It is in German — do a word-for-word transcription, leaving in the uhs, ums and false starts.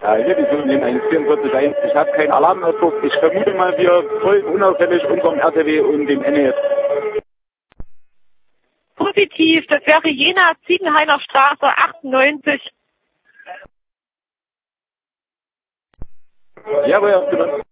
Ja, hier die Sonne eins vierundvierzig eins. Ich habe keinen Alarmausdruck. Ich vermute mal, wir folgen unauffällig unserem R T W und dem N E S. Positiv, das wäre Jena Ziegenhainer Straße achtundneunzig. Jawohl, Herr Zimmer.